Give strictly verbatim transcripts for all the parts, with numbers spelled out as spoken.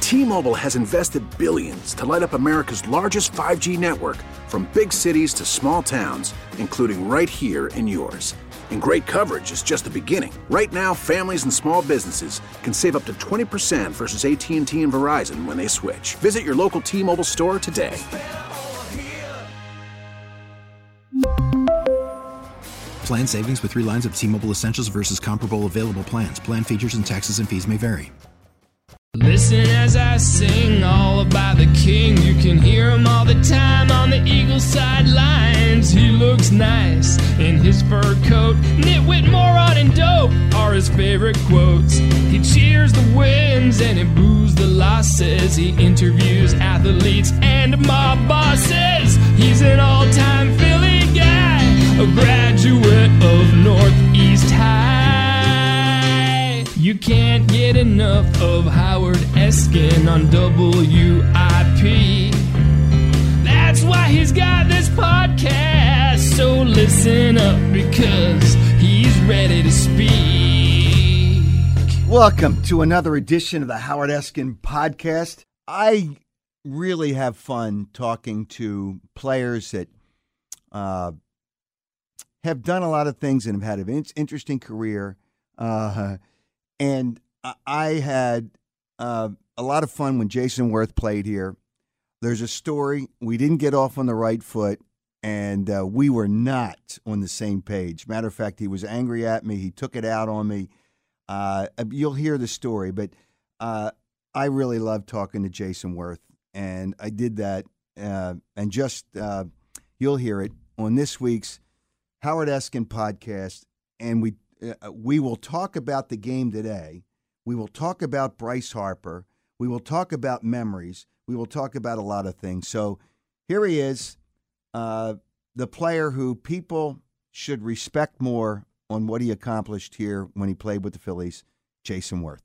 T-Mobile has invested billions to light up America's largest five G network, from big cities to small towns, including right here in yours. And great coverage is just the beginning. Right now, families and small businesses can save up to twenty percent versus A T and T and Verizon when they switch. Visit your local T-Mobile store today. Plan savings with three lines of T-Mobile Essentials versus comparable available plans. Plan features and taxes and fees may vary. Listen as I sing all about the king. You can hear him all the time on the Eagles sidelines. He looks nice in his fur coat. Nitwit, moron, and dope are his favorite quotes. He cheers the wins and he boos the losses. He interviews athletes and mob bosses. He's an all-time Philly guy, a graduate of Northeast High. You can't get enough of Howard Eskin on W I P. That's why he's got this podcast. So listen up, because he's ready to speak. Welcome to another edition of the Howard Eskin podcast. I really have fun talking to players that uh, have done a lot of things and have had an interesting career. Uh And I had uh, a lot of fun when Jason Worth played here. There's a story. We didn't get off on the right foot, and uh, we were not on the same page. Matter of fact, he was angry at me. He took it out on me. Uh, you'll hear the story, but uh, I really love talking to Jason Worth, and I did that. Uh, and just uh, you'll hear it on this week's Howard Eskin podcast, and we. Uh, we will talk about the game today. We will talk about Bryce Harper. We will talk about memories. We will talk about a lot of things. So here he is, uh, the player who people should respect more on what he accomplished here when he played with the Phillies, Jason Worth.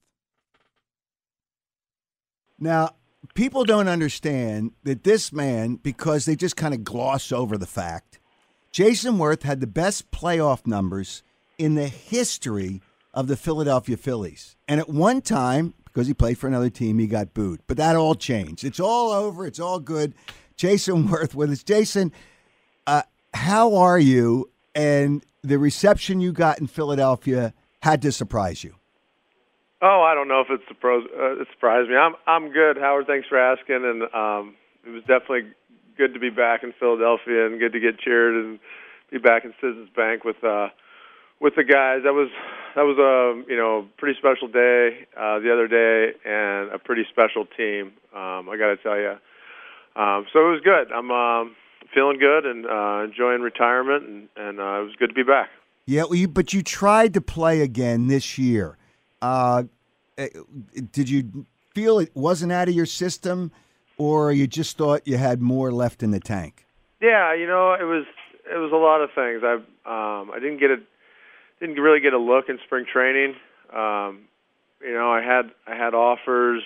Now, people don't understand that this man, because they just kind of gloss over the fact, Jason Worth had the best playoff numbers in the history of the Philadelphia Phillies. And at one time, because he played for another team, he got booed. But that all changed. It's all over. It's all good. Jason Worth with us. Jason, uh, how are you? And the reception you got in Philadelphia had to surprise you. Oh, I don't know if it surprised, uh, it surprised me. I'm I'm good, Howard. Thanks for asking. And um, it was definitely good to be back in Philadelphia and good to get cheered and be back in Citizens Bank with uh, – with the guys. That was that was a you know pretty special day uh, the other day, and a pretty special team. Um, I got to tell you. Um, so it was good. I'm um, feeling good and uh, enjoying retirement, and, and uh, it was good to be back. Yeah, well, you, but you tried to play again this year. Uh, did you feel it wasn't out of your system, or you just thought you had more left in the tank? Yeah, you know, it was it was a lot of things. I um, I didn't get a Didn't really get a look in spring training. Um, you know, I had I had offers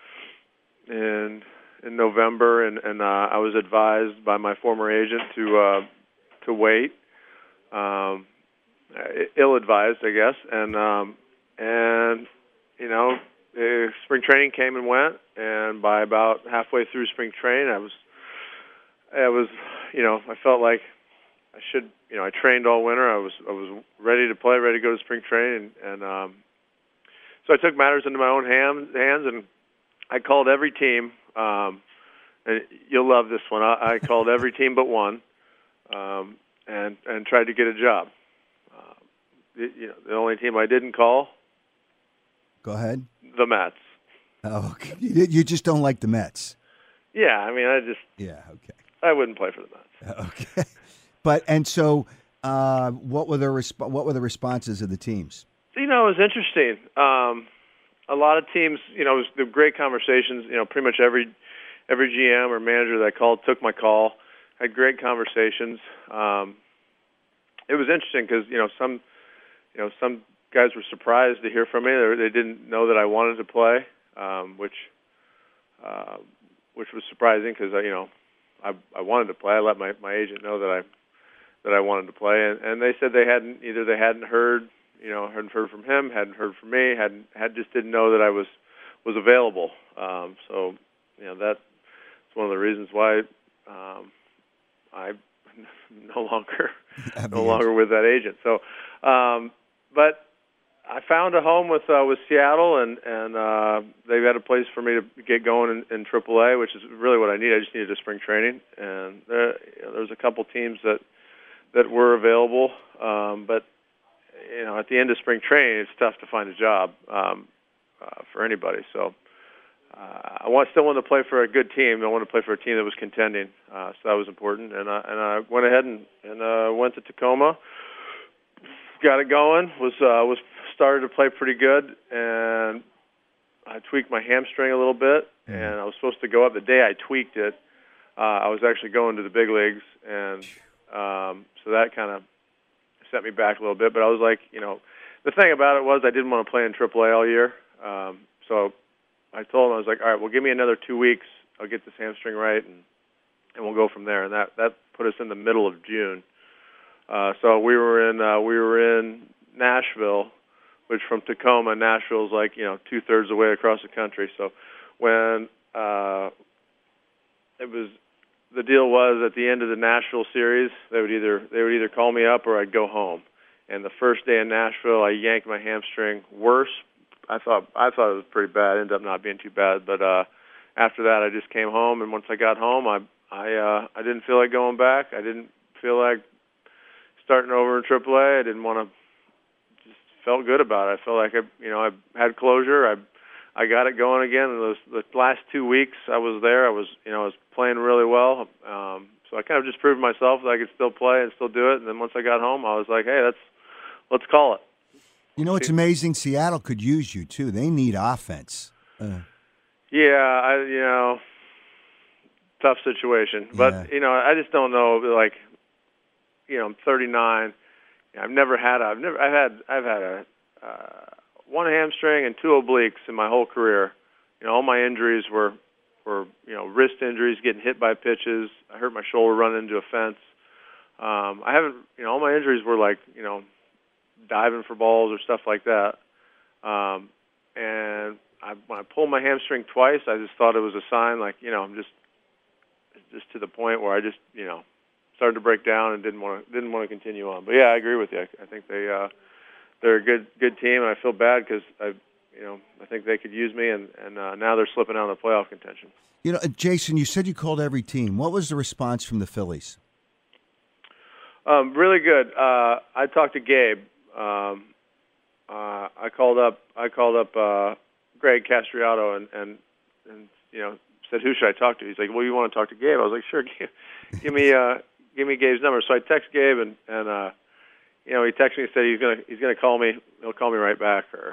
in in November, and and uh, I was advised by my former agent to uh, to wait. Um, ill-advised, I guess, and um, and you know, uh, spring training came and went, and by about halfway through spring training, I was I was you know I felt like I should. You know, I trained all winter. I was I was ready to play, ready to go to spring training, and, and um, so I took matters into my own hand, hands, and I called every team. Um, and you'll love this one. I, I called every team but one, um, and and tried to get a job. Uh, the, you know, the only team I didn't call. Go ahead. The Mets. Oh, okay. You, you just don't like the Mets. Yeah, I mean, I just. Yeah. Okay. I wouldn't play for the Mets. Okay. But and so, uh, what were the resp- what were the responses of the teams? You know, it was interesting. Um, a lot of teams, you know, it was the great conversations. You know, pretty much every every G M or manager that I called took my call. Had great conversations. Um, it was interesting because you know some, you know, some guys were surprised to hear from me. They, they didn't know that I wanted to play, um, which uh, which was surprising because you know I I wanted to play. I let my, my agent know that I. that I wanted to play, and, and they said they hadn't either they hadn't heard, you know, hadn't heard from him, hadn't heard from me, hadn't had just didn't know that I was was available. Um, so, you know, that's one of the reasons why um, I no longer no longer with that agent. So, um, but I found a home with uh, with Seattle, and and uh, they've had a place for me to get going in, in triple A, which is really what I need. I just needed a spring training, and there, you know, there's a couple teams that that were available, um, but you know, at the end of spring training, it's tough to find a job um, uh, for anybody. So. Uh, I want, still wanted to play for a good team. I wanted to play for a team that was contending, uh, so that was important. And I, and I went ahead and, and uh, went to Tacoma, got it going. Was uh, was started to play pretty good, and I tweaked my hamstring a little bit. And I was supposed to go up the day I tweaked it. Uh, I was actually going to the big leagues, and um, so that kind of set me back a little bit. But I was like, you know, the thing about it was I didn't want to play in triple A all year, um, so. I told him, I was like, all right, well, give me another two weeks. I'll get this hamstring right, and and we'll go from there. And that, that put us in the middle of June. Uh, so we were in uh, we were in Nashville, which from Tacoma, Nashville is like, you know, two thirds of the way across the country. So when uh, it was the deal was at the end of the Nashville series, they would either they would either call me up or I'd go home. And the first day in Nashville, I yanked my hamstring worse. I thought I thought it was pretty bad. It ended up not being too bad, but uh, after that, I just came home. And once I got home, I I uh, I didn't feel like going back. I didn't feel like starting over in triple A. I didn't want to. Just felt good about it. I felt like I you know I had closure. I I got it going again. And those the last two weeks I was there. I was you know I was playing really well. Um, so I kind of just proved myself that I could still play and still do it. And then once I got home, I was like, hey, let's let's call it. You know, it's amazing. Seattle could use you, too. They need offense. Uh. Yeah, I, you know, tough situation. But, Yeah. you know, I just don't know, like, you know, I'm thirty-nine. I've never had a, I've never, I've had, I've had a, uh, one hamstring and two obliques in my whole career. You know, all my injuries were, were, you know, wrist injuries, getting hit by pitches. I hurt my shoulder running into a fence. Um, I haven't, you know, all my injuries were like, you know, diving for balls or stuff like that. Um, and I, when I pulled my hamstring twice, I just thought it was a sign, like, you know, I'm just just to the point where I just, you know, started to break down and didn't want to didn't want to continue on. But yeah, I agree with you. I, I think they uh, they're a good good team, and I feel bad because I, you know, I think they could use me, and and uh, now they're slipping out of the playoff contention. You know, Jason, you said you called every team. What was the response from the Phillies? Um, really good. Uh, I talked to Gabe. Um, uh, I called up. I called up uh, Greg Castriato and, and and you know said, who should I talk to? He's like, well, you want to talk to Gabe? I was like, sure. Give, give me uh, give me Gabe's number. So I text Gabe, and and uh, you know he texted me and said he's gonna he's gonna call me. He'll call me right back or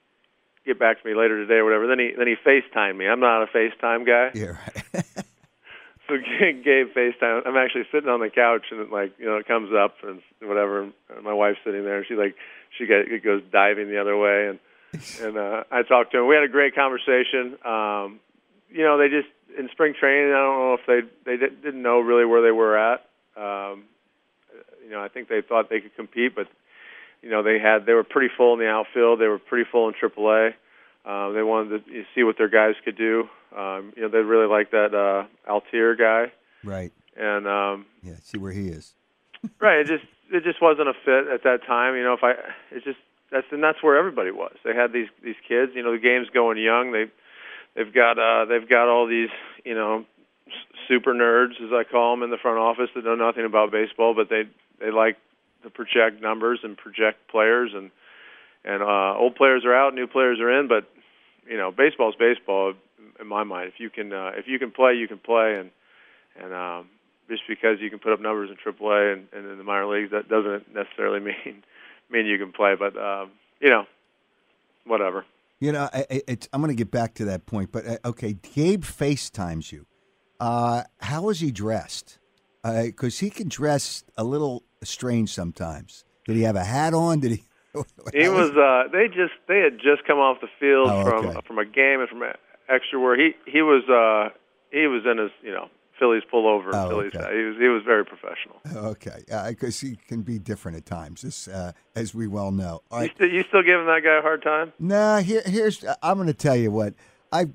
get back to me later today or whatever. Then he then he FaceTimed me. I'm not a FaceTime guy. Yeah, right. So Gabe FaceTime. I'm actually sitting on the couch, and it, like, you know, it comes up and whatever. And my wife's sitting there, and she like she get, it goes diving the other way, and and uh, I talked to him. We had a great conversation. Um, you know, they just in spring training. I don't know if they they didn't know really where they were at. Um, you know, I think they thought they could compete, but you know, they had they were pretty full in the outfield. They were pretty full in triple A. Uh, they wanted to see what their guys could do. Um, you know, they really like that uh, Altier guy. Right. And um, yeah, see where he is. Right. It just it just wasn't a fit at that time. You know, if I it's just that's and that's where everybody was. They had these these kids. You know, the game's going young. They they've got uh, they've got all these you know super nerds, as I call them, in the front office that know nothing about baseball, but they they like to project numbers and project players, and and uh, old players are out, new players are in. But you know, baseball's baseball. In my mind, if you can, uh, if you can play, you can play, and and um, just because you can put up numbers in triple A and, and in the minor leagues, that doesn't necessarily mean mean you can play. But um, you know, whatever. You know, I, it's, I'm going to get back to that point, but uh, okay, Gabe FaceTimes you. Uh, how is he dressed? Because uh, he can dress a little strange sometimes. Did he have a hat on? Did he? He was. Uh, they just they had just come off the field oh, from okay. from a game and from extra work. He he was uh, he was in his you know Phillies pullover. Oh, Phillies. okay. He was he was very professional. Okay, because uh, he can be different at times, as, uh, as we well know. All right. You, st- you still giving that guy a hard time? Nah, here, here's I'm going to tell you what. I've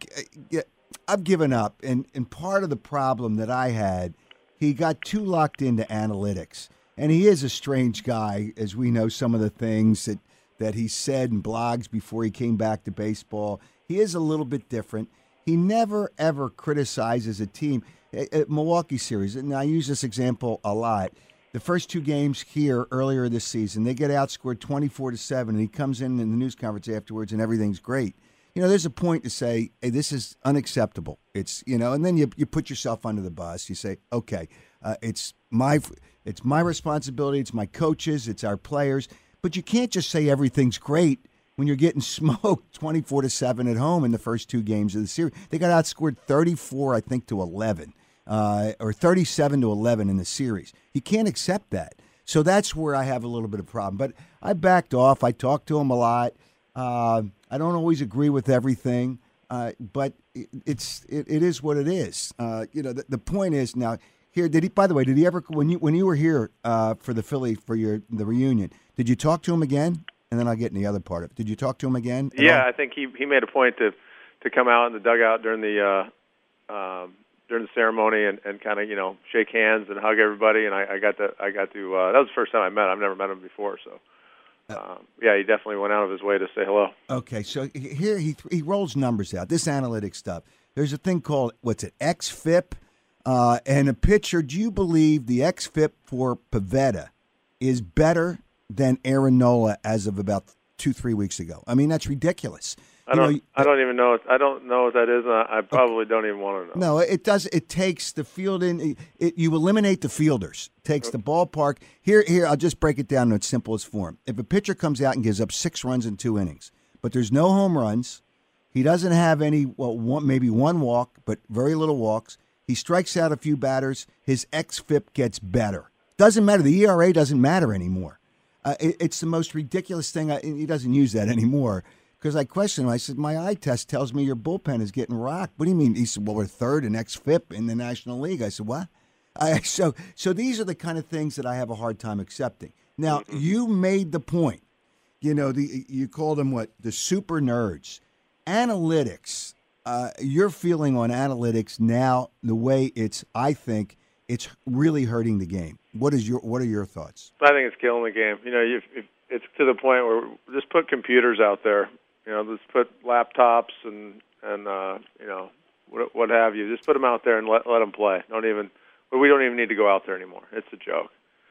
I've given up, and and part of the problem that I had, he got too locked into analytics, and he is a strange guy, as we know some of the things that that he said in blogs before he came back to baseball. He is a little bit different. He never ever criticizes a team. At Milwaukee series, and I use this example a lot. The first two games here earlier this season, they get outscored twenty-four to seven, and he comes in in the news conference afterwards, and everything's great. You know, there's a point to say, hey, this is unacceptable. It's, you know, and then you you put yourself under the bus. You say, okay, uh, it's my it's my responsibility. It's my coaches. It's our players. But you can't just say everything's great when you're getting smoked twenty-four to seven at home in the first two games of the series. They got outscored thirty-four, I think, to eleven. Uh, or thirty-seven to eleven in the series. You can't accept that. So that's where I have a little bit of a problem. But I backed off. I talked to him a lot. Uh, I don't always agree with everything, uh, but it, it's it, it is what it is. Uh, you know, the, the point is now here. Did he? By the way, did he ever when you when you were here uh, for the Philly for your the reunion? Did you talk to him again? And then I'll get in the other part of it. Did you talk to him again? Yeah, all? I think he he made a point to to come out in the dugout during the. Uh, um, during the ceremony and, and kind of, you know, shake hands and hug everybody. And I, I got to, I got to, uh, that was the first time I met him. I've never met him before. So, um, yeah, he definitely went out of his way to say hello. Okay. So here he, he rolls numbers out, this analytic stuff. There's a thing called, what's it, X F I P. Uh, and a pitcher, do you believe the X F I P for Pivetta is better than Aaron Nola as of about two, three weeks ago? I mean, that's ridiculous. I don't. You know, I don't even know. I don't know what that is. And I probably okay. don't even want to know. No, it does. It takes the fielding. It, it, you eliminate the fielders. It takes okay. the ballpark. Here, here. I'll just break it down in its simplest form. If a pitcher comes out and gives up six runs in two innings, but there's no home runs, he doesn't have any. Well, one, maybe one walk, but very little walks. He strikes out a few batters. His X F I P gets better. Doesn't matter. The E R A doesn't matter anymore. Uh, it, it's the most ridiculous thing. I, he doesn't use that anymore. Because I questioned him. I said, my eye test tells me your bullpen is getting rocked. What do you mean? He said, well, we're third in X F I P in the National League. I said, what? I, so so these are the kind of things that I have a hard time accepting. Now, mm-hmm. you made the point. You know, the you called them what? The super nerds. Analytics. Uh, your feeling on analytics now, the way it's, I think, it's really hurting the game. What is your What are your thoughts? I think it's killing the game. You know, you, it's to the point where just put computers out there. You know, let's put laptops and and uh, you know what, what have you. Just put them out there and let let them play. Don't even. We don't even need to go out there anymore. It's a joke.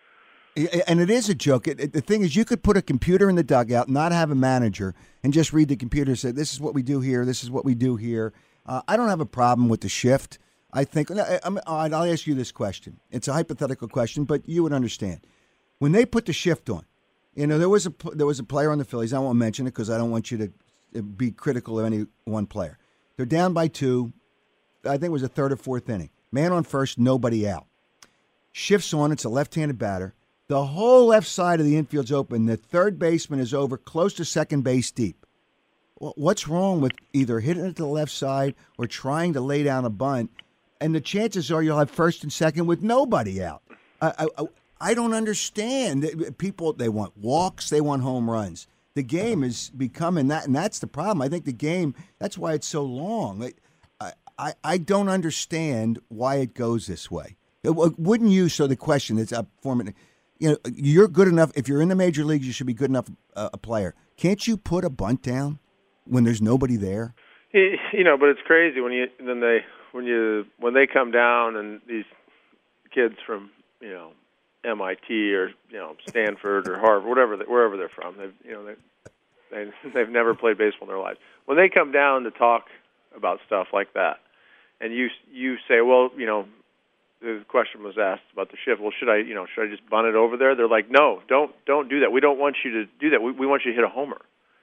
And it is a joke. It, it, the thing is, you could put a computer in the dugout, not have a manager, and just read the computer and say, "This is what we do here. This is what we do here." Uh, I don't have a problem with the shift. I think. I, I'm, I'll ask you this question. It's a hypothetical question, but you would understand when they put the shift on. You know, there was a there was a player on the Phillies. I won't mention it because I don't want you to be critical of any one player. They're down by two. I think it was a third or fourth inning. Man on first, nobody out. Shifts on. It's a left-handed batter. The whole left side of the infield's open. The third baseman is over close to second base deep. Well, what's wrong with either hitting it to the left side or trying to lay down a bunt? And the chances are you'll have first and second with nobody out. I, I, I don't understand. People, they want walks. They want home runs. The game is becoming that, and that's the problem. I think the game, that's why it's so long. I, I, I don't understand why it goes this way. Wouldn't you, so the question is up for me, you know, you're good enough, if you're in the major leagues, you should be good enough uh, a player. Can't you put a bunt down when there's nobody there? You know, but it's crazy when you, then they, when you, when they come down and these kids from, you know, M I T or you know Stanford or Harvard, whatever, they, wherever they're from. They've you know they they they've never played baseball in their lives. When they come down to talk about stuff like that, and you you say, well, you know, the question was asked about the shift. Well, should I you know should I just bunt it over there? They're like, no, don't don't do that. We don't want you to do that. We we want you to hit a homer.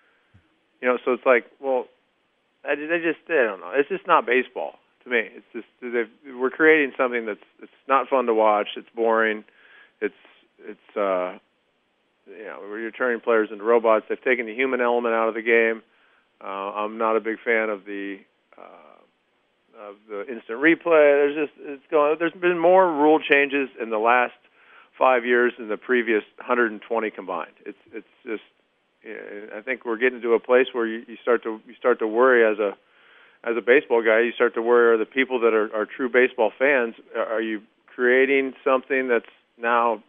You know, so it's like, well, I, they just I don't know. It's just not baseball to me. It's just we're creating something that's it's not fun to watch. It's boring. It's it's uh, you know you're turning players into robots. They've taken the human element out of the game. Uh, I'm not a big fan of the uh, of the instant replay. There's just it's going. There's been more rule changes in the last five years than the previous one hundred twenty combined. It's it's just. You know, I think we're getting to a place where you, you start to you start to worry as a as a baseball guy, you start to worry: are the people that are, are true baseball fans? Are you creating something that's now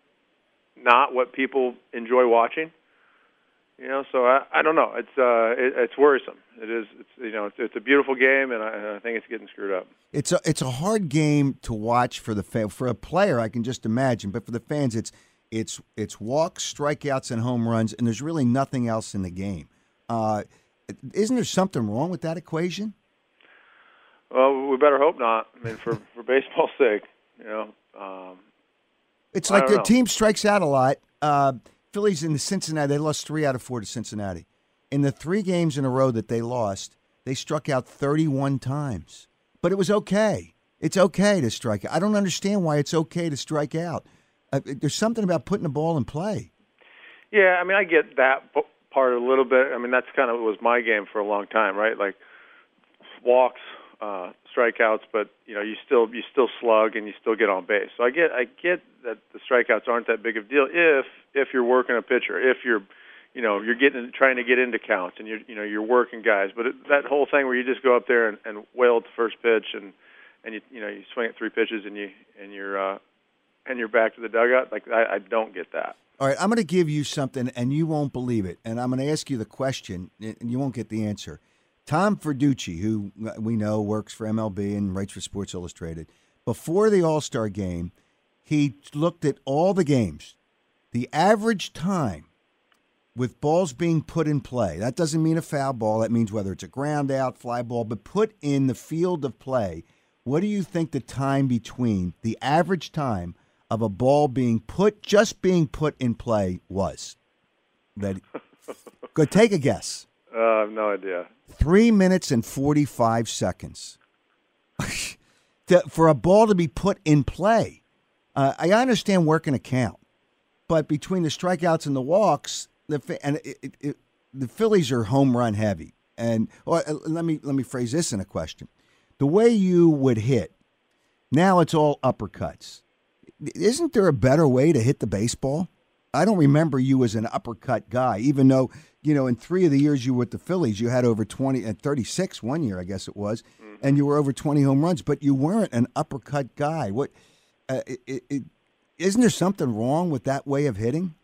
not what people enjoy watching? You know, so I, I don't know. It's uh, it, it's worrisome. It is. It's you know, it's, it's a beautiful game, and I, and I think it's getting screwed up. It's a it's a hard game to watch for the fan. For a player, I can just imagine, but for the fans, it's it's it's walks, strikeouts, and home runs, and there's really nothing else in the game. Uh, isn't there something wrong with that equation? Well, we better hope not. I mean, for for baseball's sake, you know. Um, it's like the know. team strikes out a lot. Uh, Phillies in the Cincinnati, they lost three out of four to Cincinnati. In the three games in a row that they lost, they struck out thirty-one times. But it was okay. It's okay to strike out. I don't understand why it's okay to strike out. Uh, there's something about putting the ball in play. Yeah, I mean, I get that part a little bit. I mean, that's kind of was my game for a long time, right? Like walks, uh, strikeouts, but you know, you still you still slug and you still get on base. So I get I get that the strikeouts aren't that big of a deal if if you're working a pitcher, if you're you know you're getting trying to get into counts and you're you know you're working guys. But it, that whole thing where you just go up there and, and wail at the first pitch and and you you know you swing at three pitches and you and you're uh, and you're back to the dugout, like I, I don't get that. All right, I'm going to give you something, and you won't believe it. And I'm going to ask you the question, and you won't get the answer. Tom Verducci, who we know works for M L B and writes for Sports Illustrated, before the All-Star game, he looked at all the games. The average time with balls being put in play, that doesn't mean a foul ball. That means whether it's a ground out, fly ball, but put in the field of play, what do you think the time between, the average time of a ball being put, just being put in play was? That, go take a guess. Uh, I have no idea. Three minutes and forty-five seconds to, for a ball to be put in play. Uh, I understand working a count, but between the strikeouts and the walks, the and it, it, it, the Phillies are home run heavy. And or, uh, let me let me phrase this in a question: the way you would hit, now it's all uppercuts. Isn't there a better way to hit the baseball? I don't remember you as an uppercut guy, even though, you know, in three of the years you were with the Phillies, you had over twenty, and thirty-six one year, I guess it was, mm-hmm. and you were over twenty home runs, but you weren't an uppercut guy. What? Uh, it, it, isn't there something wrong with that way of hitting?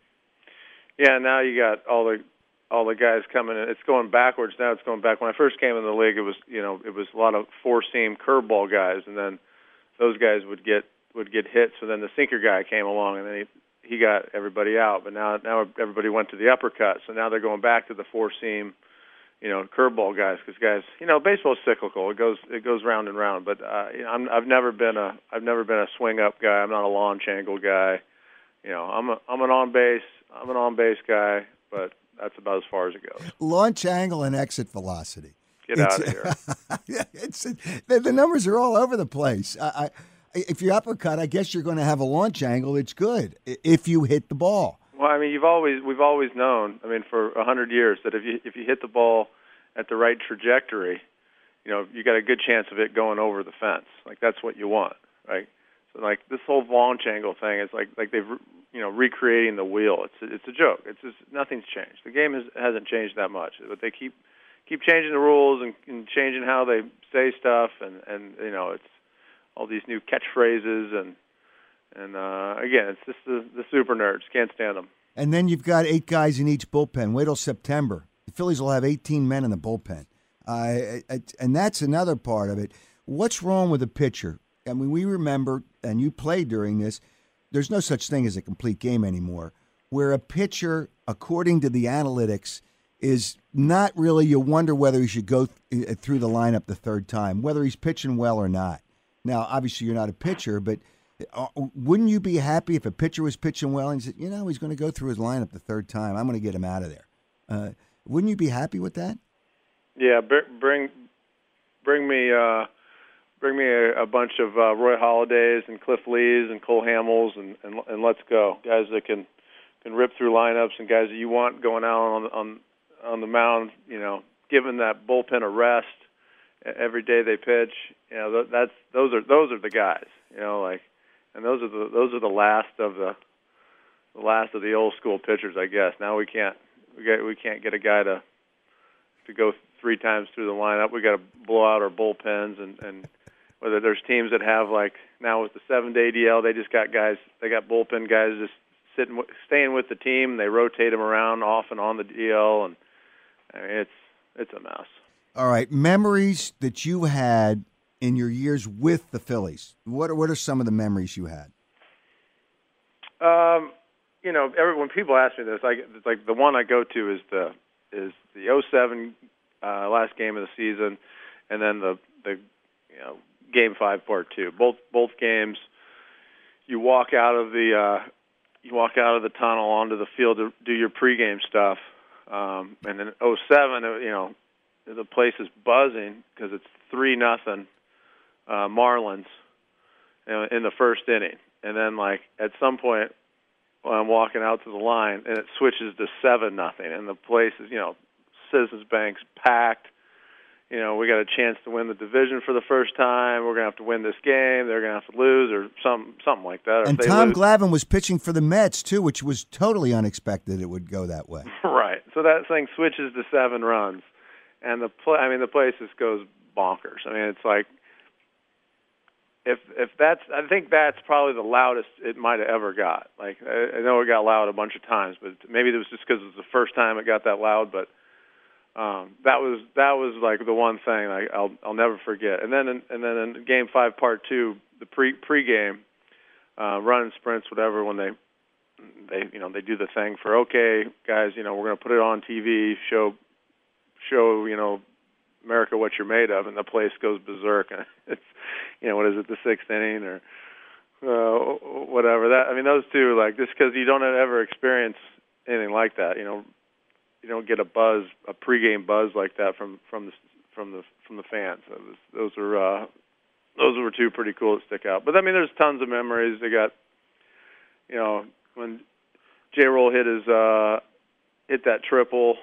Yeah, now you got all the all the guys coming in. It's going backwards now. It's going back. When I first came in the league, it was you know it was a lot of four seam curveball guys, and then those guys would get would get hit. So then the sinker guy came along, and then he. He got everybody out, but now now everybody went to the uppercut. So now they're going back to the four seam, you know, curveball guys. Because guys, you know, baseball's cyclical. It goes it goes round and round. But uh, you know, I'm, I've never been a I've never been a swing up guy. I'm not a launch angle guy. You know, I'm a I'm an on base I'm an on base guy. But that's about as far as it goes. Launch angle and exit velocity. Get it's, out of here. Yeah, it's the, the numbers are all over the place. I. I If you uppercut, I guess you're going to have a launch angle. It's good if you hit the ball. Well, I mean, you've always we've always known. I mean, for a hundred years, that if you if you hit the ball at the right trajectory, you know, you got a good chance of it going over the fence. Like that's what you want, right? So, like this whole launch angle thing is like like they've you know recreating the wheel. It's it's a joke. It's just nothing's changed. The game has, hasn't changed that much, but they keep keep changing the rules and, and changing how they say stuff, and and you know it's. All these new catchphrases, and and uh, again, it's just the, the super nerds. Can't stand them. And then you've got eight guys in each bullpen. Wait till September. The Phillies will have eighteen men in the bullpen. Uh, and that's another part of it. What's wrong with a pitcher? I mean, we remember, and you played during this, there's no such thing as a complete game anymore, where a pitcher, according to the analytics, is not really, you wonder whether he should go th- through the lineup the third time, whether he's pitching well or not. Now, obviously, you're not a pitcher, but uh, wouldn't you be happy if a pitcher was pitching well and he said, you know, he's going to go through his lineup the third time. I'm going to get him out of there. Uh, wouldn't you be happy with that? Yeah, bring bring me uh, bring me a, a bunch of uh, Roy Halladay's and Cliff Lees and Cole Hamels and, and and let's go. Guys that can can rip through lineups and guys that you want going out on on on the mound, you know, giving that bullpen a rest every day they pitch. You know, that's those are those are the guys. You know, like, and those are the those are the last of the, the last of the old school pitchers, I guess. Now we can't we get we can't get a guy to to go three times through the lineup. We got to blow out our bullpens, and, and whether there's teams that have, like now with the seven-day D L, they just got guys, they got bullpen guys just sitting, staying with the team. They rotate them around off and on the D L, and I mean, it's it's a mess. All right, memories that you had in your years with the Phillies. What are, what are some of the memories you had? Um, you know, every, when people ask me this, I it's like the one I go to is the is the oh seven uh, last game of the season, and then the the you know game five part two. Both both games, you walk out of the uh, you walk out of the tunnel onto the field to do your pregame stuff, um, and then oh seven, you know, the place is buzzing because it's three nothing uh, Marlins you know, in the first inning. And then, like, at some point, when I'm walking out to the line, and it switches to seven nothing, and the place is, you know, Citizens Bank's packed. You know, we got a chance to win the division for the first time. We're gonna have to win this game. They're gonna have to lose, or some something like that. And Tom Glavine was pitching for the Mets too, which was totally unexpected. It would go that way. Right. So that thing switches to seven runs, and the play. I mean, the place just goes bonkers. I mean, it's like. If if that's, I think that's probably the loudest it might have ever got. Like I, I know it got loud a bunch of times, but maybe it was just because it was the first time it got that loud. But um, that was that was like the one thing like, I'll I'll never forget. And then in, and then in Game Five, Part Two, the pre pregame uh, run sprints, whatever. When they they you know they do the thing for okay guys, you know we're going to put it on T V, show show you know. America, what you're made of, and the place goes berserk. And it's, you know, what is it, the sixth inning or uh, whatever. That I mean, those two, like, just because you don't ever experience anything like that, you know, you don't get a buzz, a pregame buzz like that from from the from the from the fans. So was, those are uh, those were two pretty cool that stick out. But I mean, there's tons of memories. They got, you know, when J-Roll hit his uh, hit that triple.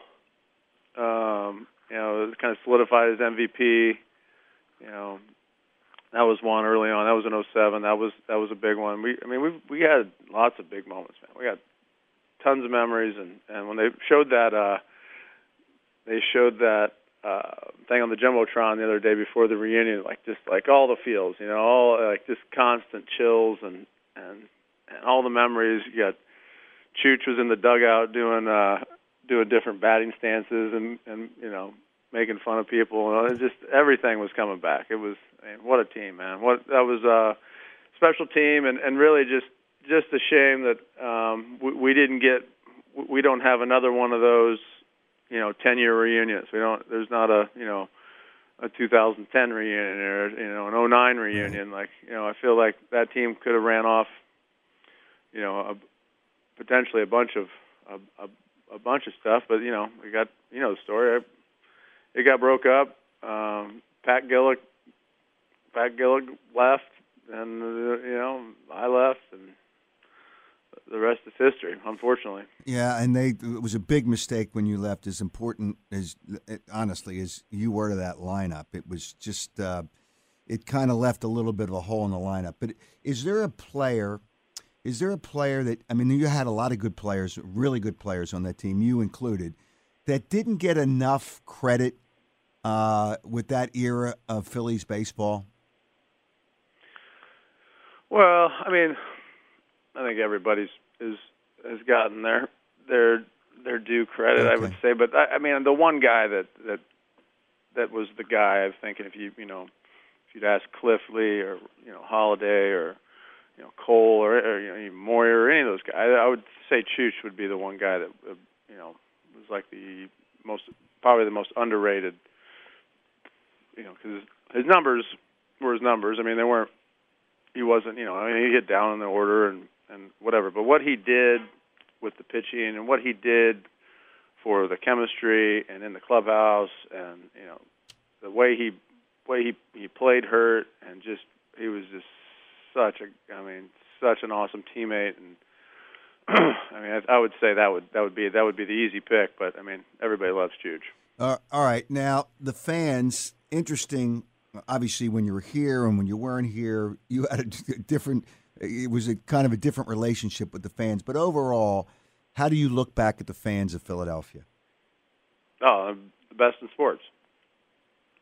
Um, You know, it kind of solidified his M V P. You know, that was one early on. That was in oh seven. That was that was a big one. We, I mean, we we had lots of big moments, man. We got tons of memories, and, and when they showed that, uh, they showed that uh, thing on the jumbotron the other day before the reunion, like just like all the feels, you know, all like just constant chills and and and all the memories. You got Chooch was in the dugout doing. Uh, doing different batting stances and, and you know, making fun of people. And it just everything was coming back. It was, I mean, what a team, man. What that was a special team, and, and really just just a shame that um, we, we didn't get, we don't have another one of those, you know, ten-year reunions. We don't, there's not a, you know, a two thousand ten reunion or, you know, an oh nine reunion. Like, you know, I feel like that team could have ran off, you know, a, potentially a bunch of, a, a a bunch of stuff, but, you know, we got, you know, the story. It got broke up. Um, Pat Gillick, Pat Gillick left, and, uh, you know, I left, and the rest is history, unfortunately. Yeah, and they it was a big mistake when you left, as important as, honestly, as you were to that lineup. It was just, uh, it kind of left a little bit of a hole in the lineup. But is there a player... Is there a player that, I mean, you had a lot of good players, really good players on that team, you included, that didn't get enough credit uh, with that era of Phillies baseball? Well, I mean, I think everybody's is has gotten their their their due credit, okay. I would say. But I, I mean, the one guy that that that was the guy I'm thinking if you you know if you'd ask Cliff Lee or you know Holiday or you know, Cole or, or you know, even Moyer or any of those guys. I, I would say Chooch would be the one guy that, uh, you know, was like the most, probably the most underrated, you know, because his numbers were his numbers. I mean, they weren't, he wasn't, you know, I mean, he hit down in the order and, and whatever. But what he did with the pitching and what he did for the chemistry and in the clubhouse and, you know, the way he, way he, he played hurt and just, he was just, Such a, I mean, such an awesome teammate, and I mean, I, I would say that would that would be that would be the easy pick. But I mean, everybody loves Chooch. Uh, all right, now the fans. Interesting. Obviously, when you were here and when you weren't here, you had a different. It was a kind of a different relationship with the fans. But overall, how do you look back at the fans of Philadelphia? Oh, the best in sports.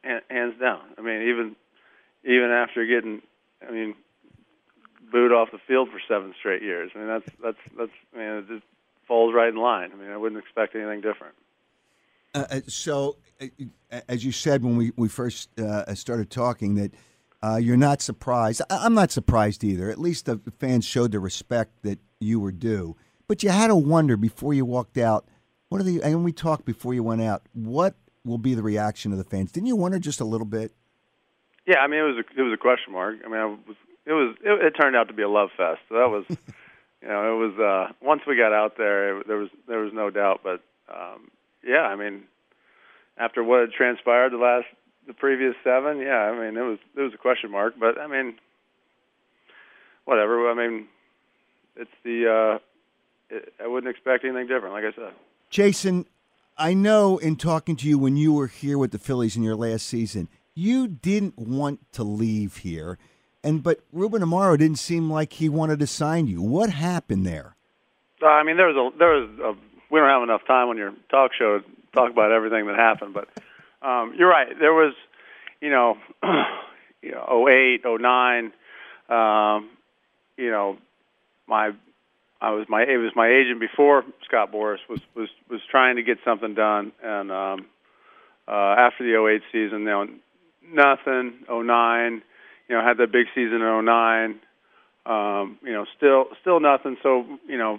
hands down. I mean, even even after getting, I mean, booed off the field for seven straight years. I mean, that's that's that's. I mean, it just falls right in line. I mean, I wouldn't expect anything different. Uh, so, uh, as you said when we we first uh, started talking, that uh, you're not surprised. I- I'm not surprised either. At least the fans showed the respect that you were due. But you had to wonder before you walked out. What are the? And we talked before you went out. What will be the reaction of the fans? Didn't you wonder just a little bit? Yeah, I mean, it was a, it was a question mark. I mean, I was, it was it, it turned out to be a love fest. So that was, you know, it was uh, once we got out there, it, there was there was no doubt. But um, yeah, I mean, after what had transpired the last the previous seven, yeah, I mean, it was it was a question mark. But I mean, whatever. I mean, it's the uh, it, I wouldn't expect anything different. Like I said. Jason, I know in talking to you when you were here with the Phillies in your last season, you didn't want to leave here, and but Ruben Amaro didn't seem like he wanted to sign you. What happened there? Uh, I mean, there was a there was a, we don't have enough time on your talk show to talk about everything that happened, but um, you're right. There was, you know, you know, oh eight, oh nine, um, you know, my. I was my it was my agent before Scott Boras was, was, was trying to get something done, and um, uh, after the oh eight season, you know, nothing. oh nine, you know, had that big season in oh nine, um, you know, still still nothing. So you know,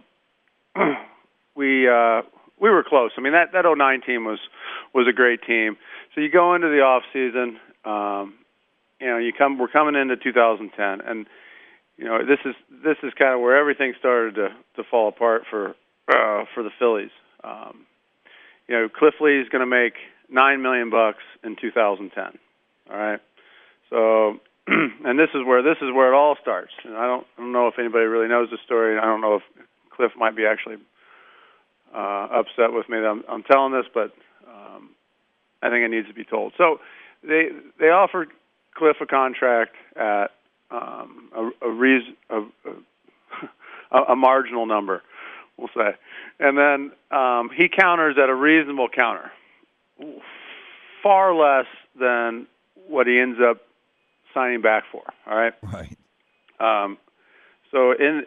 we uh, we were close. I mean, that that oh nine team was was a great team. So you go into the off season, um, you know, you come we're coming into two thousand ten, and you know, this is this is kind of where everything started to, to fall apart for uh, for the Phillies. Um, you know, Cliff Lee is going to make nine million bucks in two thousand ten. All right, so and this is where this is where it all starts. And I don't I don't know if anybody really knows the story. I don't know if Cliff might be actually uh, upset with me that I'm, I'm telling this, but um, I think it needs to be told. So they they offered Cliff a contract at Um, a, a, reason, a, a, a marginal number, we'll say. And then um, he counters at a reasonable counter, far less than what he ends up signing back for, all right? Right. Um, so in,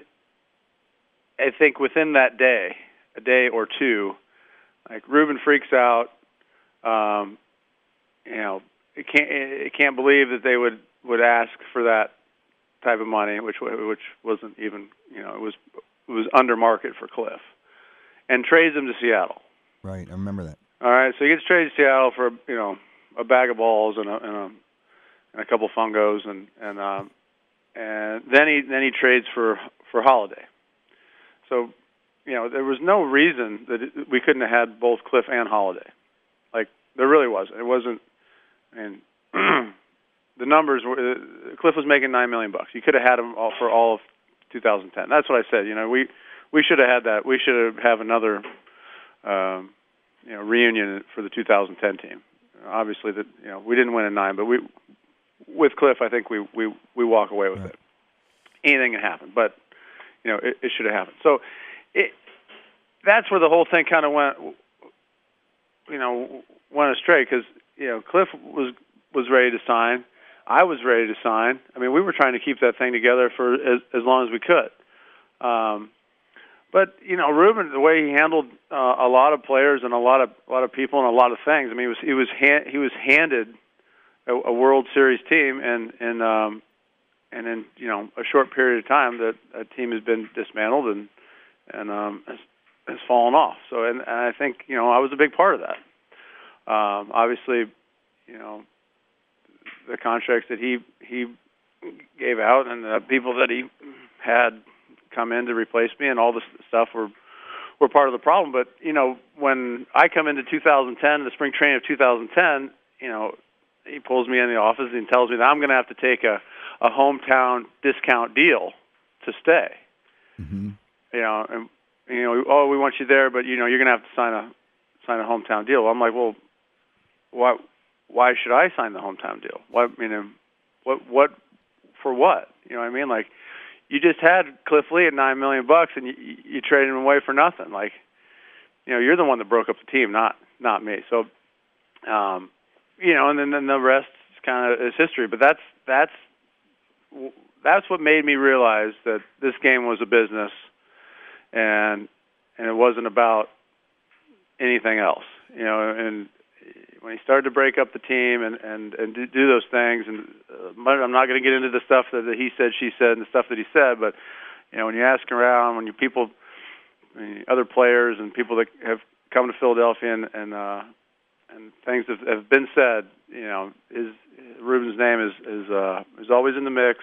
I think within that day, a day or two, like Ruben freaks out, um, you know, it can't, it can't believe that they would, would ask for that type of money, which which wasn't even, you know, it was it was under market for Cliff, and trades him to Seattle. Right, I remember that. All right, so he gets traded to Seattle for, you know, a bag of balls and a and a, and a couple fungos, and and um, and then he then he trades for for Holiday. So, you know, there was no reason that it, we couldn't have had both Cliff and Holiday. Like, there really wasn't. It wasn't. I mean. The numbers were uh, Cliff was making nine million bucks. You could have had him all for all of two thousand ten. That's what I said. You know, we we should have had that. We should have have another um, you know reunion for the two thousand ten team. Obviously, that you know we didn't win in nine, but we with Cliff, I think we we, we walk away with right. it. Anything can happen, but you know it, it should have happened. So it that's where the whole thing kind of went you know went astray, because you know Cliff was was ready to sign. I was ready to sign. I mean, we were trying to keep that thing together for as, as long as we could. Um, but you know, Ruben, the way he handled uh, a lot of players and a lot of a lot of people and a lot of things. I mean, he was he was ha- he was handed a, a World Series team, and and um, and in you know a short period of time, that a team has been dismantled and and um, has, has fallen off. So, and, and I think you know I was a big part of that. Um, obviously, you know. The contracts that he he gave out and the people that he had come in to replace me and all this stuff were were part of the problem. But you know, when I come into two thousand ten, the spring training of two thousand ten, you know, he pulls me in the office and tells me that I'm going to have to take a a hometown discount deal to stay. Mm-hmm. You know, and you know, oh, we want you there, but you know, you're going to have to sign a sign a hometown deal. I'm like, well, what? Why should I sign the hometown deal? What, I mean, what, what, for what? You know what I mean? Like, you just had Cliff Lee at nine million bucks, and you, you traded him away for nothing. Like, you know, you're the one that broke up the team, not not me. So, um, you know, and then, then the rest is kind of is history. But that's that's that's what made me realize that this game was a business, and and it wasn't about anything else. You know, and when he started to break up the team and and and do, do those things, and uh, I'm not going to get into the stuff that, that he said, she said, and the stuff that he said, but you know, when you ask around, when you people, I mean, other players and people that have come to Philadelphia and and, uh, and things have, have been said, you know, his Ruben's name is is uh, is always in the mix,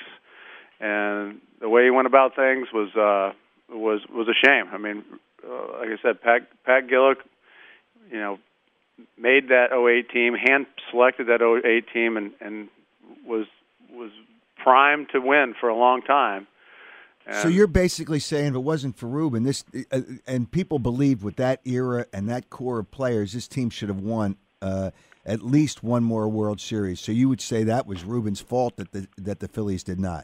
and the way he went about things was uh, was was a shame. I mean, uh, like I said, Pat Pat Gillick, you know, made that oh eight team, hand selected that oh eight team, and, and was was primed to win for a long time. And so you're basically saying if it wasn't for Ruben, this uh, and people believed with that era and that core of players, this team should have won uh, at least one more World Series. So you would say that was Ruben's fault that the that the Phillies did not.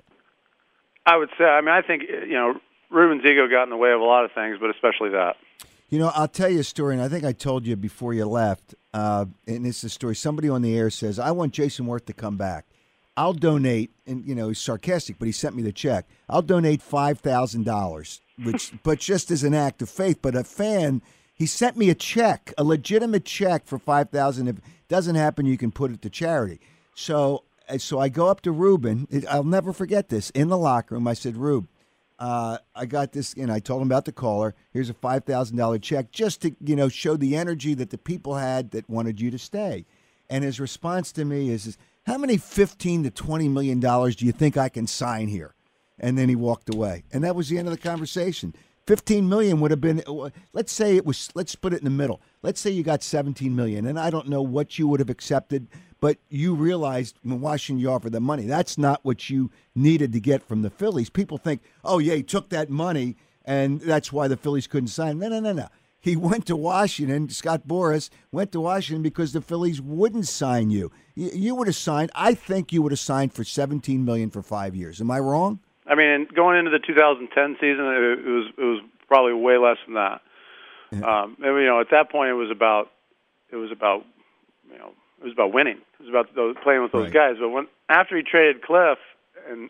I would say. I mean, I think you know Ruben's ego got in the way of a lot of things, but especially that. You know, I'll tell you a story, and I think I told you before you left, uh, and it's a story. Somebody on the air says, I want Jason Worth to come back. I'll donate, and, you know, he's sarcastic, but he sent me the check. I'll donate five thousand dollars, which, but just as an act of faith. But a fan, he sent me a check, a legitimate check for five thousand dollars. If it doesn't happen, you can put it to charity. So, so I go up to Ruben. I'll never forget this. In the locker room, I said, Rube, Uh, I got this, and I told him about the caller. Here's a five thousand dollars check just to, you know, show the energy that the people had that wanted you to stay. And his response to me is, is how many fifteen to twenty million dollars do you think I can sign here? And then he walked away. And that was the end of the conversation. fifteen million would have been, let's say it was, let's put it in the middle. Let's say you got seventeen million, and I don't know what you would have accepted, but you realized when Washington you offered the money, that's not what you needed to get from the Phillies. People think, oh, yeah, he took that money, and that's why the Phillies couldn't sign. No, no, no, no. He went to Washington, Scott Boras went to Washington because the Phillies wouldn't sign you. You, you would have signed, I think you would have signed for seventeen million dollars for five years. Am I wrong? I mean, going into the two thousand ten season, it was it was probably way less than that. Yeah. Um, and, you know, at that point, it was about it was about you know it was about winning. It was about those, playing with those right. guys. But when after he traded Cliff and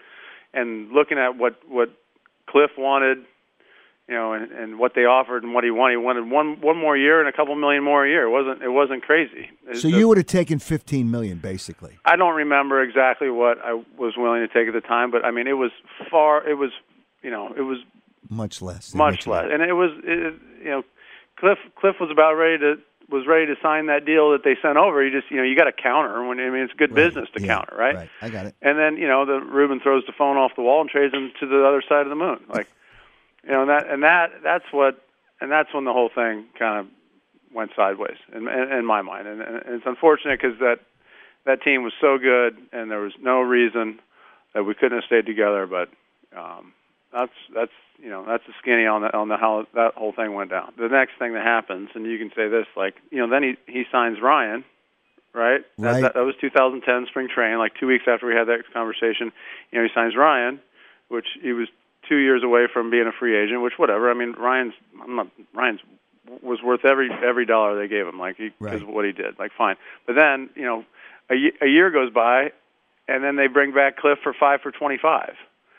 and looking at what what Cliff wanted, you know, and, and what they offered and what he wanted, he wanted one one more year and a couple million more a year. It wasn't it wasn't crazy. So you would have taken fifteen million, basically. I don't remember exactly what I was willing to take at the time, but I mean, it was far. It was, you know, it was much less, much less, and it was, it, you know, Cliff Cliff was about ready to was ready to sign that deal that they sent over. You just, you know, you got to counter when I mean it's good right. business to yeah. counter, right? Right, I got it. And then you know, the Ruben throws the phone off the wall and trades him to the other side of the moon, like. You know, and that and that that's what, and that's when the whole thing kind of went sideways in, in, in my mind, and, and it's unfortunate because that that team was so good, and there was no reason that we couldn't have stayed together. But um, that's that's you know that's the skinny on the on the how that whole thing went down. The next thing that happens, and you can say this, like you know, then he he signs Ryan, right? Right. That, that, that was two thousand ten spring training, like two weeks after we had that conversation. You know, he signs Ryan, which he was two years away from being a free agent, which whatever. I mean, Ryan's I'm not, Ryan's was worth every every dollar they gave him, like because right. of what he did. Like fine, but then you know, a, a year goes by, and then they bring back Cliff for five for twenty-five.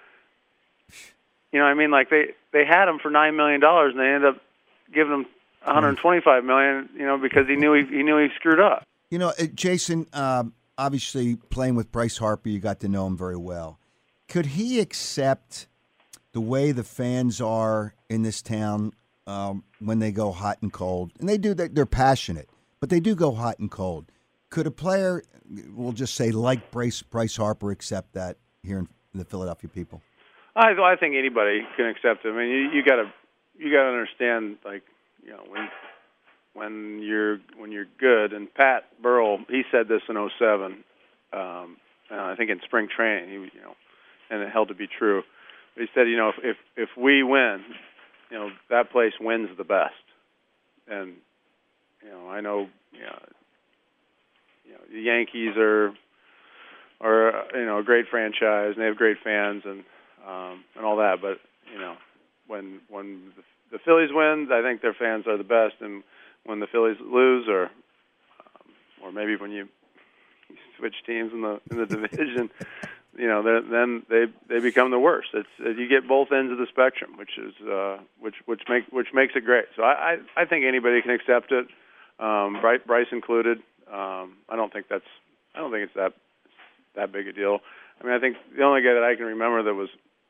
You know what I mean? Like they they had him for nine million dollars, and they ended up giving him one hundred twenty-five million. You know, because he knew he he knew he screwed up. You know, Jason. Um, obviously, playing with Bryce Harper, you got to know him very well. Could he accept the way the fans are in this town um, when they go hot and cold? And they do, they're passionate, but they do go hot and cold. Could a player, we'll just say like Bryce, Bryce Harper, accept that here in the Philadelphia people? I, I think anybody can accept it. I mean, you, you gotta you gotta understand, like you know, when when you're when you're good. And Pat Burrell, he said this in oh seven, um, and I think in spring training, he you know, and it held to be true. He said, you know, if, if if we win, you know, that place wins the best. And, you know, I know, you know, you know the Yankees are, are you know, a great franchise, and they have great fans and um, and all that. But, you know, when when the, the Phillies win, I think their fans are the best. And when the Phillies lose or, um, or maybe when you switch teams in the in the division, you know, then they they become the worst. It's you get both ends of the spectrum, which is uh, which which make which makes it great. So I I, I think anybody can accept it, um, Bryce, Bryce included. Um, I don't think that's I don't think it's that that big a deal. I mean, I think the only guy that I can remember that was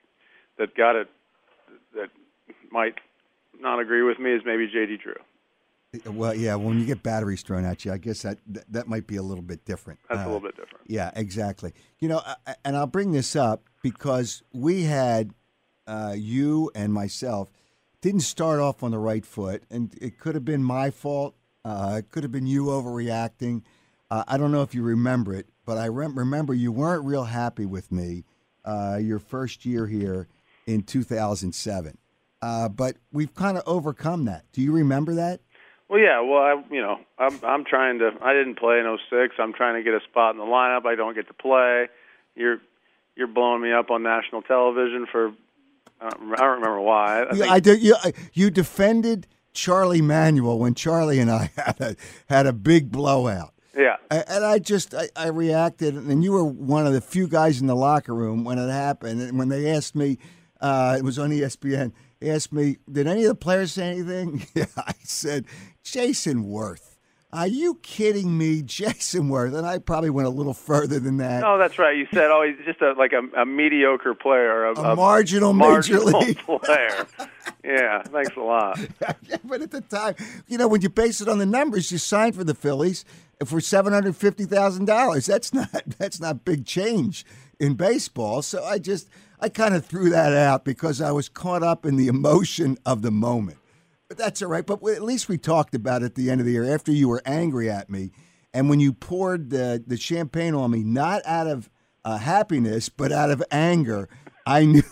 that got it that might not agree with me is maybe J D Drew. Well, yeah, when you get batteries thrown at you, I guess that that might be a little bit different. That's uh, a little bit different. Yeah, exactly. You know, I, and I'll bring this up because we had uh, you and myself didn't start off on the right foot, and it could have been my fault. Uh, it could have been you overreacting. Uh, I don't know if you remember it, but I rem- remember you weren't real happy with me uh, your first year here in two thousand seven. Uh, but we've kind of overcome that. Do you remember that? Well, yeah. Well, I, you know, I'm I'm trying to. I didn't play in oh six. I'm trying to get a spot in the lineup. I don't get to play. You're you're blowing me up on national television for. I don't, I don't remember why. I, I, think, I do. You, you defended Charlie Manuel when Charlie and I had a had a big blowout. Yeah. And I just I, I reacted, and you were one of the few guys in the locker room when it happened. And when they asked me, uh, it was on E S P N. They asked me, did any of the players say anything? Yeah, I said, Jason Worth. Are you kidding me, Jason Worth? And I probably went a little further than that. No, that's right. You said, oh, he's just a, like a, a mediocre player. A, a, a marginal, marginal major league player. Yeah, thanks a lot. Yeah, but at the time, you know, when you base it on the numbers, you signed for the Phillies for seven hundred fifty thousand dollars. That's not that's not big change in baseball. So I just I kind of threw that out because I was caught up in the emotion of the moment. But that's all right. But at least we talked about it at the end of the year after you were angry at me. And when you poured the, the champagne on me, not out of uh, happiness, but out of anger, I knew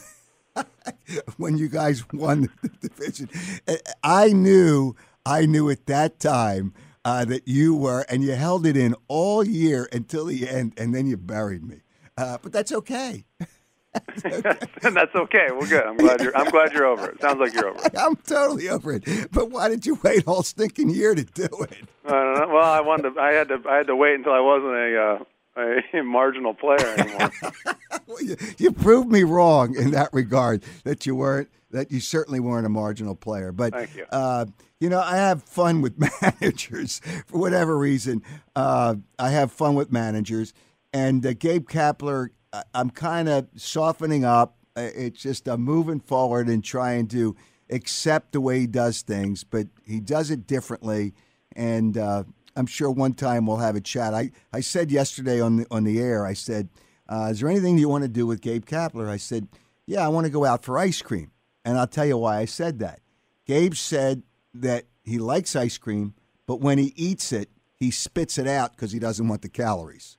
when you guys won the division, I knew, I knew at that time uh, that you were, and you held it in all year until the end, and then you buried me. Uh, but that's okay. And that's okay. Well, good. I'm glad you're. I'm glad you're over it. Sounds like you're over it. I'm totally over it. But why did you wait all stinking year to do it? I don't know. Well, I wanted. To, I had to. I had to wait until I wasn't a, uh, a marginal player anymore. Well, you, you proved me wrong in that regard. That you weren't. That you certainly weren't a marginal player. But thank you. Uh, you know, I have fun with managers for whatever reason. Uh, I have fun with managers, and uh, Gabe Kapler. I'm kind of softening up. It's just I'm moving forward and trying to accept the way he does things, but he does it differently. And uh, I'm sure one time we'll have a chat. I, I said yesterday on the on the air, I said, uh, is there anything you want to do with Gabe Kapler? I said, yeah, I want to go out for ice cream. And I'll tell you why I said that. Gabe said that he likes ice cream, but when he eats it, he spits it out because he doesn't want the calories.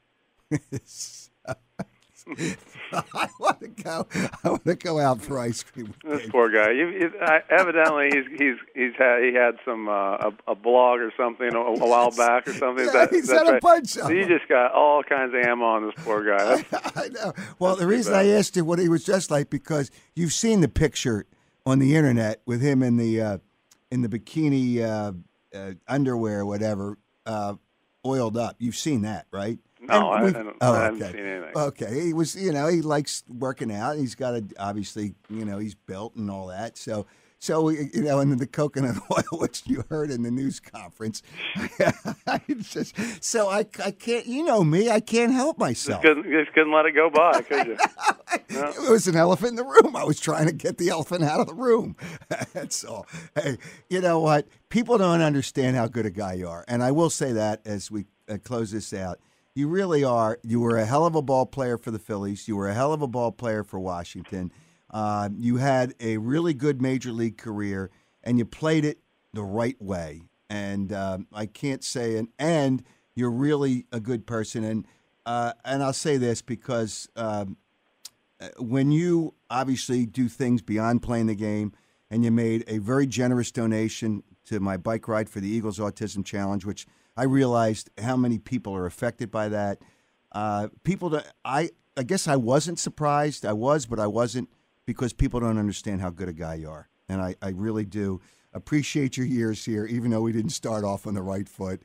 I want to go. I want to go out for ice cream. This poor guy. You, you, I, evidently, he's he's he's had he had some uh, a, a blog or something a, a while back or something. Yeah, that, he's that's had a right. bunch of So you them. just got all kinds of ammo on this poor guy. That's, I know. Well, the reason I asked you what he was just like because you've seen the picture on the internet with him in the uh, in the bikini uh, uh, underwear, or whatever, uh, oiled up. You've seen that, right? No, I, I, don't, oh, I haven't okay. seen anything. Okay, he was, you know, he likes working out. He's got a, obviously, you know, he's built and all that. So, so you know, and then the coconut oil, which you heard in the news conference. It's just, so I, I can't, you know me, I can't help myself. Just couldn't, just couldn't let it go by, could you? No. It was an elephant in the room. I was trying to get the elephant out of the room. That's all. Hey, you know what? People don't understand how good a guy you are, and I will say that as we uh, close this out. You really are. You were a hell of a ball player for the Phillies. You were a hell of a ball player for Washington. Uh, you had a really good major league career, and you played it the right way. And um, I can't say, and, and you're really a good person. And uh, and I'll say this because um, when you obviously do things beyond playing the game, and you made a very generous donation to my bike ride for the Eagles Autism Challenge, which I realized how many people are affected by that. Uh, people, that I, I guess I wasn't surprised. I was, but I wasn't because people don't understand how good a guy you are. And I, I really do appreciate your years here, even though we didn't start off on the right foot.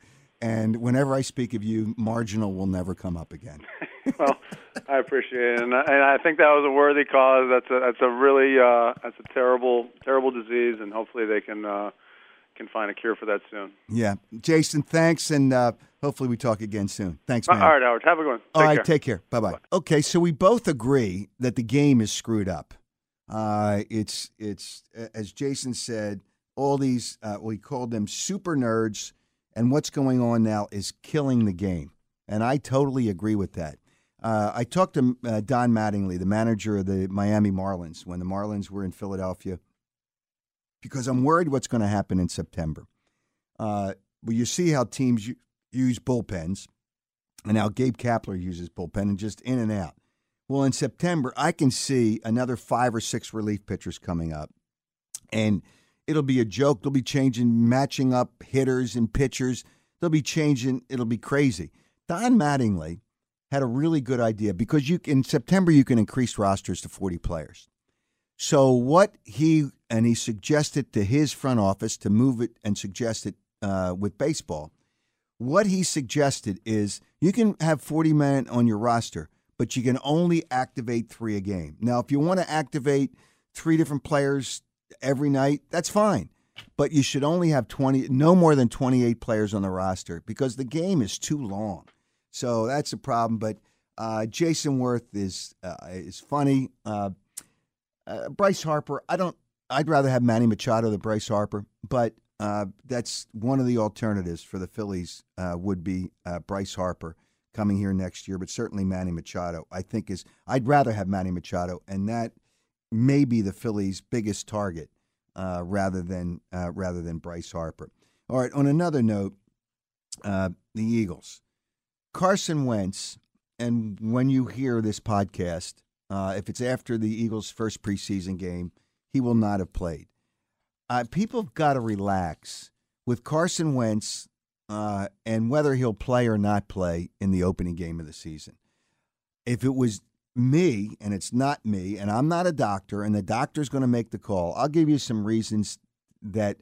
and whenever I speak of you, marginal will never come up again. Well, I appreciate it, and I, and I think that was a worthy cause. That's a that's a really uh, that's a terrible terrible disease, and hopefully they can uh, can find a cure for that soon. Yeah, Jason, thanks, and uh, hopefully we talk again soon. Thanks, man. All right, Howard, have a good one. Take All right, care. take care. Bye bye. Okay, so we both agree that the game is screwed up. Uh, it's it's as Jason said, all these uh, we called them super nerds, and what's going on now is killing the game, and I totally agree with that. Uh, I talked to uh, Don Mattingly, the manager of the Miami Marlins, when the Marlins were in Philadelphia, because I'm worried what's going to happen in September. Uh, well, you see how teams u- use bullpens, and how Gabe Kapler uses bullpen, and just in and out. Well, in September, I can see another five or six relief pitchers coming up, and it'll be a joke. They'll be changing, matching up hitters and pitchers. They'll be changing. It'll be crazy. Don Mattingly had a really good idea because you in September you can increase rosters to forty players. So what he and he suggested to his front office to move it and suggest it uh, with baseball. What he suggested is you can have forty men on your roster, but you can only activate three a game. Now, if you want to activate three different players every night, that's fine. But you should only have twenty, no more than twenty-eight players on the roster because the game is too long. So that's a problem. But uh, Jason Worth is uh, is funny. Uh, uh, Bryce Harper, I don't. I'd rather have Manny Machado than Bryce Harper, but uh, that's one of the alternatives for the Phillies. Uh, would be uh, Bryce Harper coming here next year, but certainly Manny Machado. I think is. I'd rather have Manny Machado, and that may be the Phillies' biggest target uh, rather than uh, rather than Bryce Harper. All right. On another note, uh, the Eagles. Carson Wentz, and when you hear this podcast, uh, if it's after the Eagles' first preseason game, he will not have played. Uh, people have got to relax with Carson Wentz uh, and whether he'll play or not play in the opening game of the season. If it was me, and it's not me, and I'm not a doctor, and the doctor's going to make the call, I'll give you some reasons that,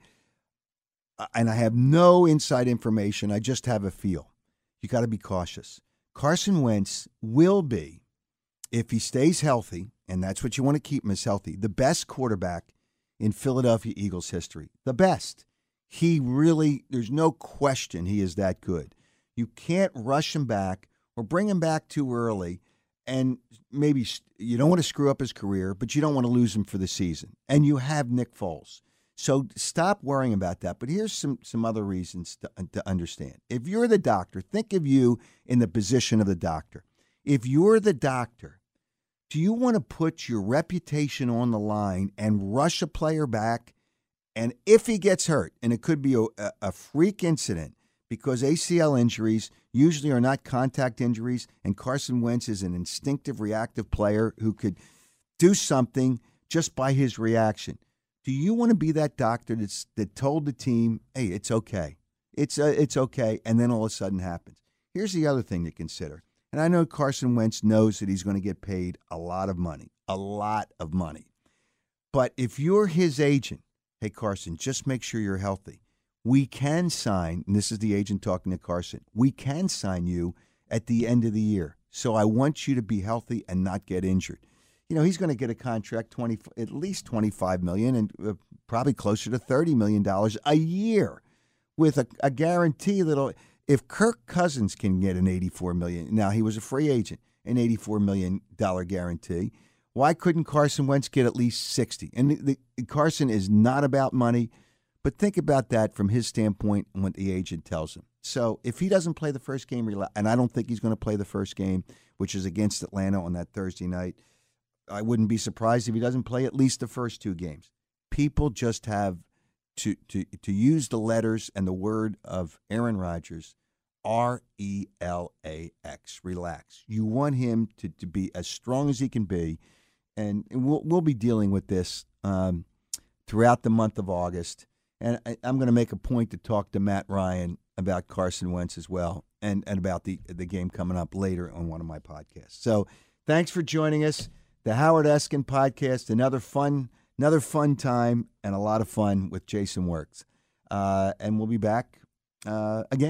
and I have no inside information, I just have a feel. You got to be cautious. Carson Wentz will be, if he stays healthy, and that's what you want to keep him as healthy, the best quarterback in Philadelphia Eagles history. The best. He really, there's no question he is that good. You can't rush him back or bring him back too early, and maybe you don't want to screw up his career, but you don't want to lose him for the season. And you have Nick Foles. So stop worrying about that. But here's some, some other reasons to, to understand. If you're the doctor, think of you in the position of the doctor. If you're the doctor, do you want to put your reputation on the line and rush a player back? And if he gets hurt, and it could be a, a freak incident, because A C L injuries usually are not contact injuries, and Carson Wentz is an instinctive, reactive player who could do something just by his reaction. Do you want to be that doctor that's, that told the team, hey, it's okay. It's uh, it's okay, and then all of a sudden happens? Here's the other thing to consider. And I know Carson Wentz knows that he's going to get paid a lot of money, a lot of money. But if you're his agent, hey, Carson, just make sure you're healthy. We can sign, and this is the agent talking to Carson, we can sign you at the end of the year. So I want you to be healthy and not get injured. You know, he's going to get a contract, twenty at least twenty-five million dollars and uh, probably closer to thirty million dollars a year with a, a guarantee that'll, if Kirk Cousins can get an eighty-four million dollars, now he was a free agent, an eighty-four million dollars guarantee, why couldn't Carson Wentz get at least sixty? And the, the, Carson is not about money, but think about that from his standpoint and what the agent tells him. So if he doesn't play the first game, and I don't think he's going to play the first game, which is against Atlanta on that Thursday night, I wouldn't be surprised if he doesn't play at least the first two games. People just have to to to use the letters and the word of Aaron Rodgers, R E L A X, relax. You want him to, to be as strong as he can be, and, and we'll, we'll be dealing with this um, throughout the month of August. And I, I'm going to make a point to talk to Matt Ryan about Carson Wentz as well, and, and about the, the game coming up later on one of my podcasts. So thanks for joining us. The Howard Eskin Podcast, another fun, another fun time, and a lot of fun with Jason Works. Uh, and we'll be back uh, again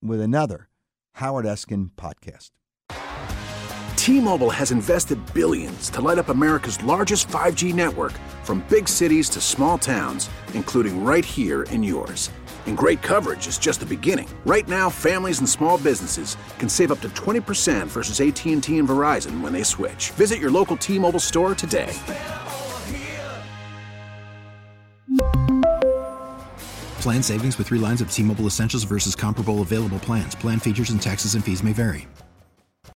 with another Howard Eskin podcast. T-Mobile has invested billions to light up America's largest five G network, from big cities to small towns, including right here in yours. And great coverage is just the beginning. Right now, families and small businesses can save up to twenty percent versus A T and T and Verizon when they switch. Visit your local T-Mobile store today. Plan savings with three lines of T-Mobile Essentials versus comparable available plans. Plan features and taxes and fees may vary.